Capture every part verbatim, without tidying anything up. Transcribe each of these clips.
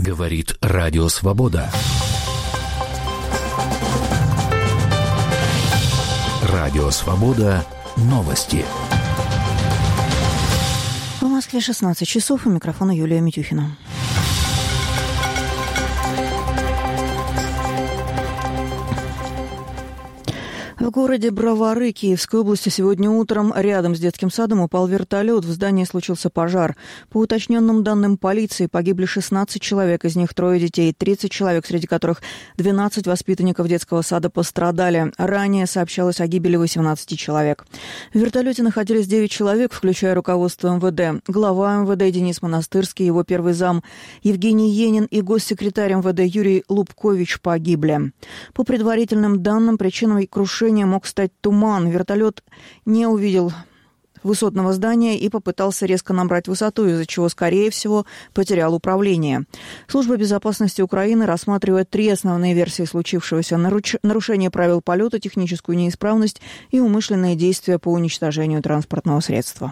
Говорит Радио Свобода. Радио Свобода. Новости. В Москве шестнадцать часов. У микрофона Юлия Митюхина. В городе Бровары Киевской области сегодня утром рядом с детским садом упал вертолет. В здании случился пожар. По уточненным данным полиции, погибли шестнадцать человек, из них трое детей, тридцать человек, среди которых двенадцать воспитанников детского сада пострадали. Ранее сообщалось о гибели восемнадцати человек. В вертолете находились девять человек, включая руководство эм вэ дэ. Глава эм вэ дэ Денис Монастырский, его первый зам Евгений Енин и госсекретарь эм вэ дэ Юрий Лубкович погибли. По предварительным данным, причиной крушения мог стать туман. Вертолет не увидел высотного здания и попытался резко набрать высоту, из-за чего, скорее всего, потерял управление. Служба безопасности Украины рассматривает три основные версии случившегося: нарушение правил полета, техническую неисправность и умышленные действия по уничтожению транспортного средства.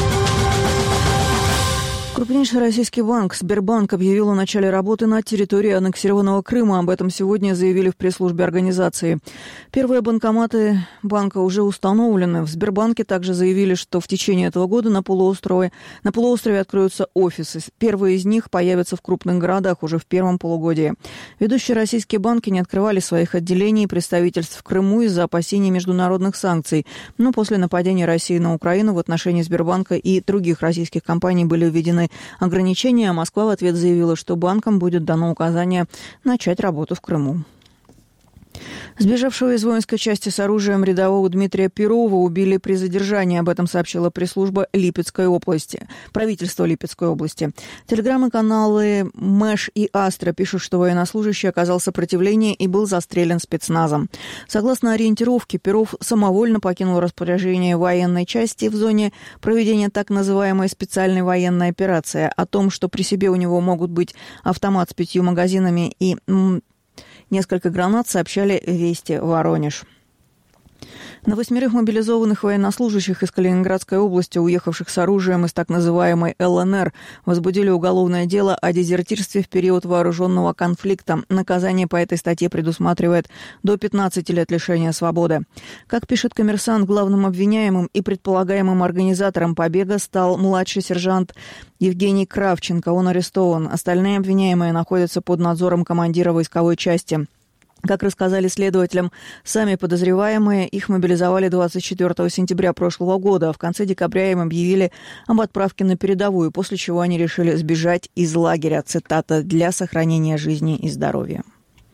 Крупнейший российский банк Сбербанк объявил о начале работы на территории аннексированного Крыма. Об этом сегодня заявили в пресс-службе организации. Первые банкоматы банка уже установлены. В Сбербанке также заявили, что в течение этого года на полуострове, на полуострове откроются офисы. Первые из них появятся в крупных городах уже в первом полугодии. Ведущие российские банки не открывали своих отделений и представительств в Крыму из-за опасений международных санкций. Но после нападения России на Украину в отношении Сбербанка и других российских компаний были введены ограничения, а Москва в ответ заявила, что банкам будет дано указание начать работу в Крыму. Сбежавшего из воинской части с оружием рядового Дмитрия Перова убили при задержании. Об этом сообщила пресс-служба Липецкой области, правительства Липецкой области. Телеграм-каналы Мэш и Астра пишут, что военнослужащий оказал сопротивление и был застрелен спецназом. Согласно ориентировке, Перов самовольно покинул распоряжение военной части в зоне проведения так называемой специальной военной операции. О том, что при себе у него могут быть автомат с пятью магазинами и несколько гранат, сообщали «Вести Воронеж». На восьмерых мобилизованных военнослужащих из Калининградской области, уехавших с оружием из так называемой эл эн эр, возбудили уголовное дело о дезертирстве в период вооруженного конфликта. Наказание по этой статье предусматривает до пятнадцати лет лишения свободы. Как пишет «Коммерсант», главным обвиняемым и предполагаемым организатором побега стал младший сержант Евгений Кравченко. Он арестован. Остальные обвиняемые находятся под надзором командира войсковой части. Как рассказали следователям сами подозреваемые, их мобилизовали двадцать четвёртого сентября прошлого года, а в конце декабря им объявили об отправке на передовую, после чего они решили сбежать из лагеря, цитата, «для сохранения жизни и здоровья».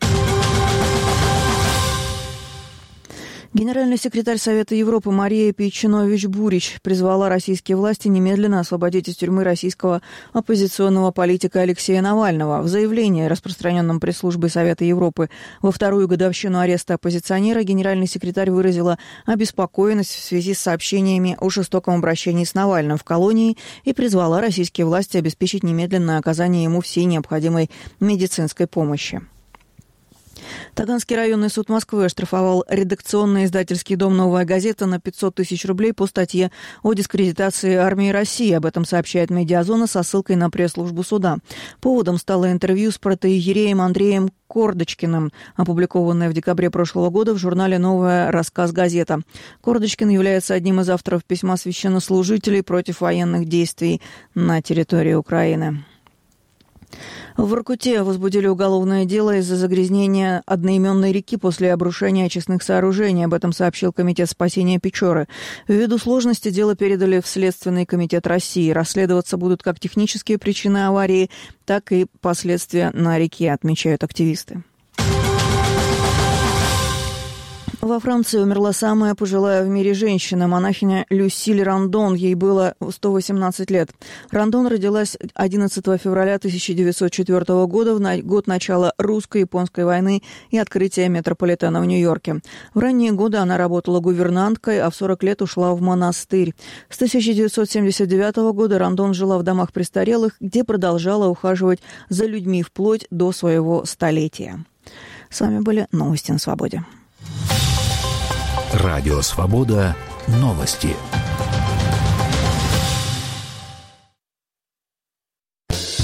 Генеральный секретарь Совета Европы Мария Пейчинович-Бурич призвала российские власти немедленно освободить из тюрьмы российского оппозиционного политика Алексея Навального. В заявлении, распространенном пресс-службой Совета Европы во вторую годовщину ареста оппозиционера, генеральный секретарь выразила обеспокоенность в связи с сообщениями о жестоком обращении с Навальным в колонии и призвала российские власти обеспечить немедленное оказание ему всей необходимой медицинской помощи. Таганский районный суд Москвы оштрафовал редакционный издательский дом «Новая газета» на пятьсот тысяч рублей по статье о дискредитации армии России. Об этом сообщает «Медиазона» со ссылкой на пресс-службу суда. Поводом стало интервью с протоиереем Андреем Кордочкиным, опубликованное в декабре прошлого года в журнале «Новая рассказ-газета». Кордочкин является одним из авторов письма священнослужителей против военных действий на территории Украины. В Воркуте возбудили уголовное дело из-за загрязнения одноименной реки после обрушения очистных сооружений. Об этом сообщил Комитет спасения Печоры. Ввиду сложности дело передали в Следственный комитет России. Расследоваться будут как технические причины аварии, так и последствия на реке, отмечают активисты. Во Франции умерла самая пожилая в мире женщина, монахиня Люсиль Рандон. Ей было сто восемнадцать лет. Рандон родилась одиннадцатого февраля тысяча девятьсот четвёртого года, в год начала русско-японской войны и открытия метрополитена в Нью-Йорке. В ранние годы она работала гувернанткой, а в сорок лет ушла в монастырь. С тысяча девятьсот семьдесят девятого года Рандон жила в домах престарелых, где продолжала ухаживать за людьми вплоть до своего столетия. С вами были новости на свободе. Радио Свобода. Новости.